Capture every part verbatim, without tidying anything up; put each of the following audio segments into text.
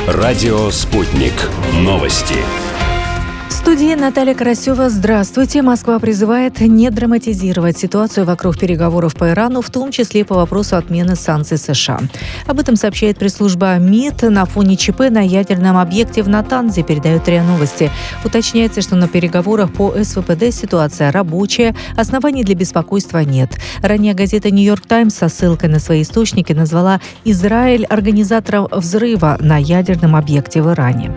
Радио «Спутник». Новости. В студии Наталья Карасева. Здравствуйте. Москва призывает не драматизировать ситуацию вокруг переговоров по Ирану, в том числе по вопросу отмены санкций США. Об этом сообщает пресс-служба МИД на фоне ЧП на ядерном объекте в Натанзе, передают РИА Новости. Уточняется, что на переговорах по СВПД ситуация рабочая, оснований для беспокойства нет. Ранее газета «Нью-Йорк Таймс» со ссылкой на свои источники назвала Израиль организатором взрыва на ядерном объекте в Иране.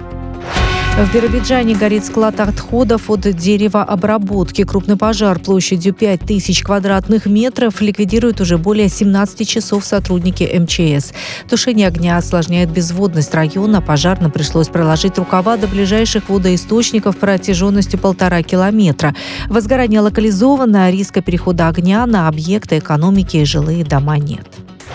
В Биробиджане горит склад отходов от деревообработки. Крупный пожар площадью пять тысяч квадратных метров ликвидируют уже более семнадцати часов сотрудники эм че эс. Тушение огня осложняет безводность района. Пожарным пришлось проложить рукава до ближайших водоисточников протяженностью полтора километра. Возгорание локализовано, риска перехода огня на объекты экономики и жилые дома нет.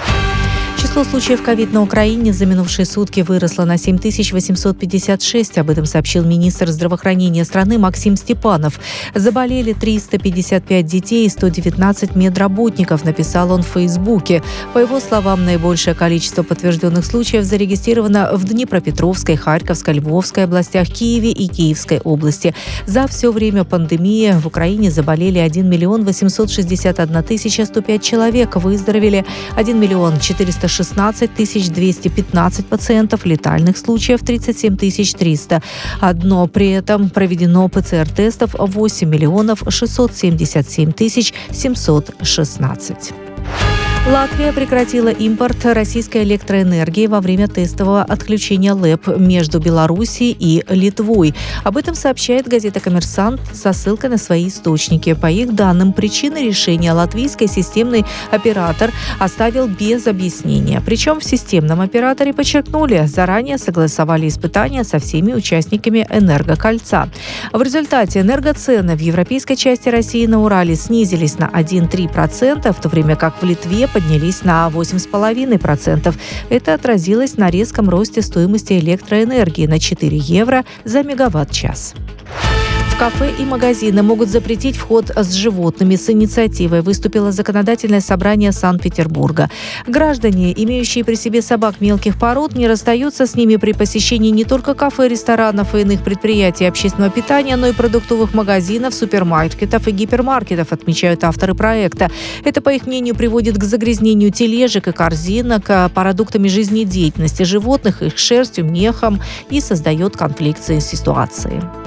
Число случаев ковид на Украине за минувшие сутки выросло на семь тысяч восемьсот пятьдесят шесть. Об этом сообщил министр здравоохранения страны Максим Степанов. Заболели триста пятьдесят пять детей и сто девятнадцать медработников, написал он в Фейсбуке. По его словам, наибольшее количество подтвержденных случаев зарегистрировано в Днепропетровской, Харьковской, Львовской областях, Киеве и Киевской области. За все время пандемии в Украине заболели один миллион восемьсот шестьдесят одна тысяча сто пять человек, выздоровели один миллион четыреста шестнадцать тысяч двести пятнадцать пациентов, летальных случаев тридцать семь тысяч триста один. При этом проведено пэ цэ эр-тестов восемь миллионов шестьсот семьдесят семь тысяч семьсот шестнадцать. Латвия прекратила импорт российской электроэнергии во время тестового отключения ЛЭП между Белоруссией и Литвой. Об этом сообщает газета «Коммерсант» со ссылкой на свои источники. По их данным, причиной решения латвийский системный оператор оставил без объяснения. Причем в системном операторе подчеркнули, заранее согласовали испытания со всеми участниками энергокольца. В результате энергоцены в европейской части России на Урале снизились на один целых три десятых процента, в то время как в Литве поднялись на восемь целых пять десятых процента. Это отразилось на резком росте стоимости электроэнергии на четыре евро за мегаватт-час. В кафе и магазины могут запретить вход с животными. С инициативой выступило законодательное собрание Санкт-Петербурга. Граждане, имеющие при себе собак мелких пород, не расстаются с ними при посещении не только кафе, ресторанов и иных предприятий общественного питания, но и продуктовых магазинов, супермаркетов и гипермаркетов, отмечают авторы проекта. Это, по их мнению, приводит к загрязнению тележек и корзинок продуктами жизнедеятельности животных, их шерстью, мехом и создает конфликтные ситуации.